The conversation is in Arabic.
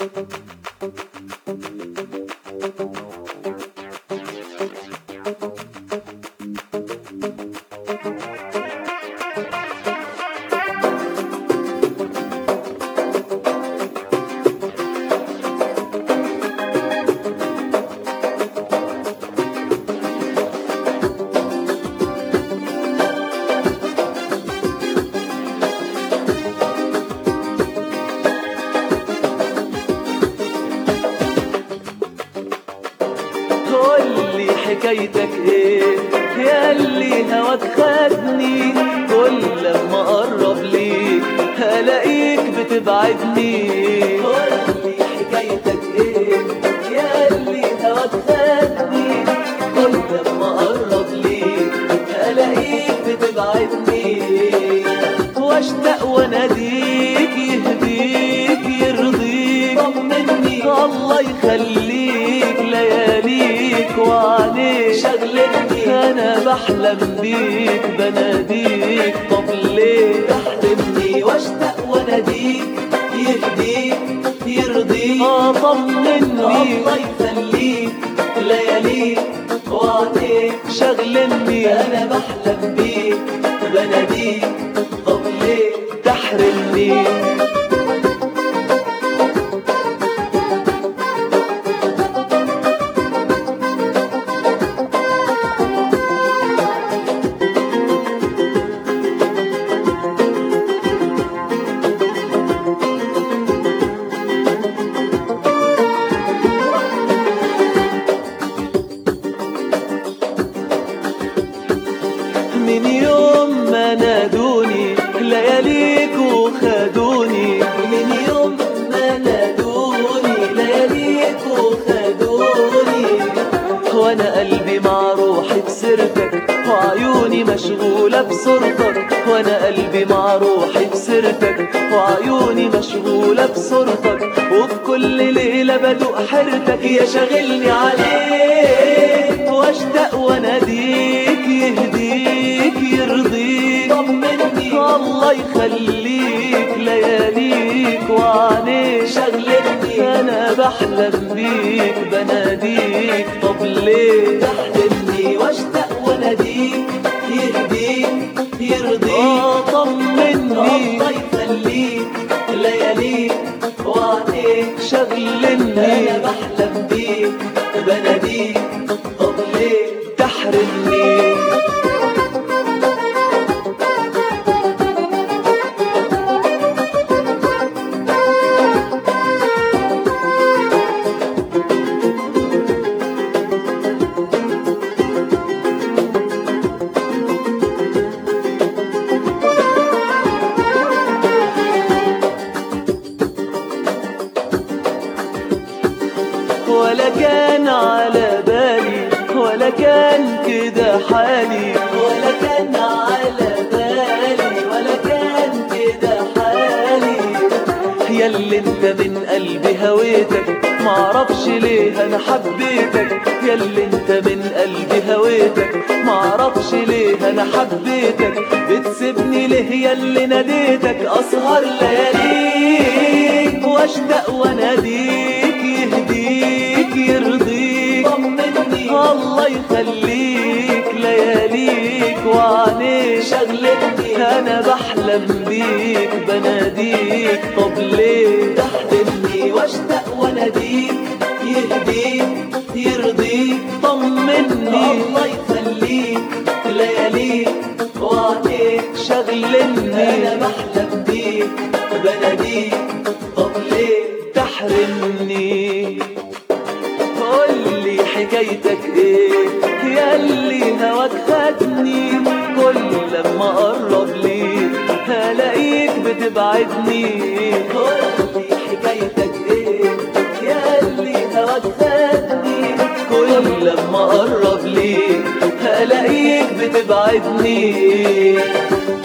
قولي حكايتك ايه ياللي هواك خدني، كل لما اقرب ليك هلاقيك بتبعدني. قولي حكايتك ايه ياللي هواك خدني، كل لما اقرب ليك هلاقيك بتبعدني. واشتاق واناديك يهديك يرضيك، طمني الله يخليك لياليك وعليك شغلتني. انا بحلم بيك بناديك، طب ليه تحرمني؟ واشتاق واناديك يهديك يرضيك، طمني الله يخليك لياليك وعليك شغلني. انا بحلم بيك بناديك، طب ليه تحرمني؟ من يوم ما نادوني لياليك وخدوني، من يوم ما نادوني لياليك وخدوني. وانا قلبي مع روحي بسيرتك وعيوني مشغولة بصورتك، وانا قلبي مع روحي بسيرتك وعيوني مشغولة بصورتك. وبكل ليلة بدوق حيرتك يا شاغلني عليك. واشتاق واناديك يهديك يرضيك، طمني الله يخليك لياليك وعليك شغلتني. انا بحلم بيك بناديك، طب ليه تحرمني؟ واشتاق واناديك يهديك يرضيك، طمني الله يخليك لياليك وعليك شغلني. انا بحلم بيك بناديك، طب ليه تحرمني؟ ولا كان على بالي ولا كان كده حالي، ولا كان على بالي ولا كان كده حالي. ياللي انت من قلبي هويتك معرفش ليه انا حبيتك، ياللي انت من قلبي هويتك معرفش ليه انا حبيتك. بتسيبني ليه ياللي ناديتك اسهر لياليك، واشتاق واناديك يهديك يرضيك، طمني الله يخليك لياليك وعليك شغلتني. انا بحلم بيك بناديك، طب ليه تحرمني؟ واشتاق واناديك يهديك يرضيك، طمني الله يخليك لياليك وعليك شغلني. انا بحلم بيك بناديك، طب ليه تحرمني؟ قولي حكايتك ايه ياللي هواك خدني، كل لما اقرب ليك هلاقيك بتبعدني. قولي حكايتك ايه ياللي هواك خدني، كل لما اقرب ليك هلاقيك بتبعدني.